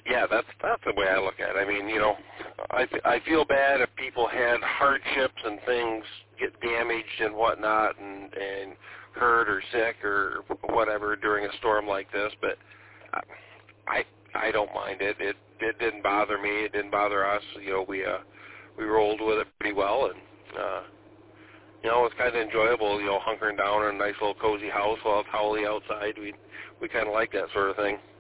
Yeah, that's the way I look at it. I mean, I feel bad if people had hardships and things get damaged and whatnot and hurt or sick or whatever during a storm like this, but I don't mind it. It didn't bother me. It didn't bother us. We rolled with it pretty well, and it's kind of enjoyable. Hunkering down in a nice little cozy house while it's howly outside. We kind of like that sort of thing.